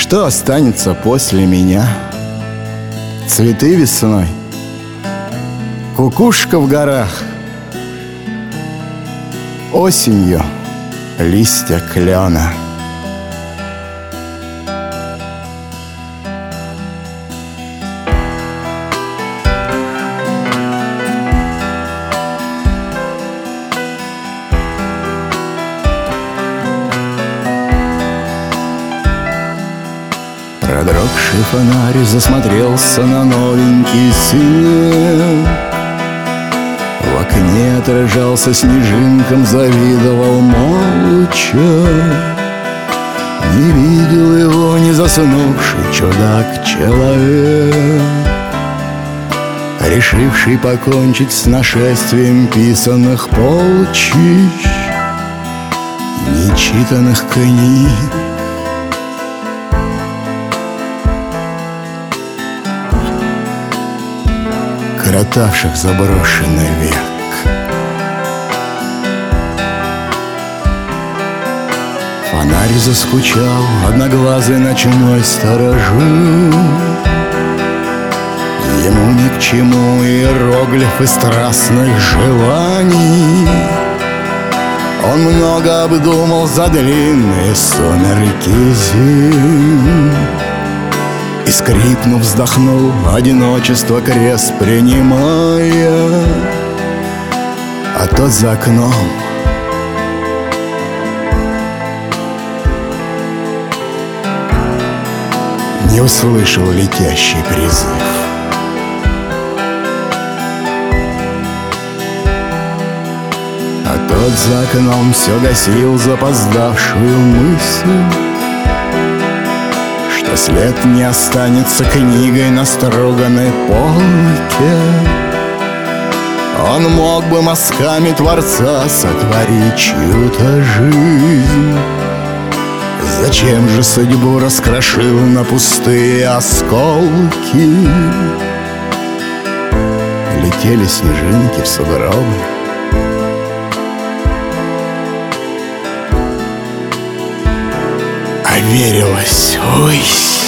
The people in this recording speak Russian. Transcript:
Что останется после меня? Цветы весной, кукушка в горах, осенью листья клена. Продрогший фонарь засмотрелся на новенький снег. В окне отражался снежинком, завидовал молча. Не видел его не заснувший чудак-человек, решивший покончить с нашествием писаных полчищ, нечитанных книг. Коротавших заброшенный век. Фонарь заскучал, одноглазый ночной сторожил. Ему ни к чему иероглифы страстных желаний. Он много обдумал за длинные сумерки зим и, скрипнув, вздохнул, одиночество крест принимая. А тот за окном не услышал летящий призыв. А тот за окном все гасил запоздавшую мысль, что след не останется книгой на строганной полке. Он мог бы мазками Творца сотворить чью-то жизнь. Зачем же судьбу раскрошил на пустые осколки? Летели снежинки в сугробы, а верилось, ой,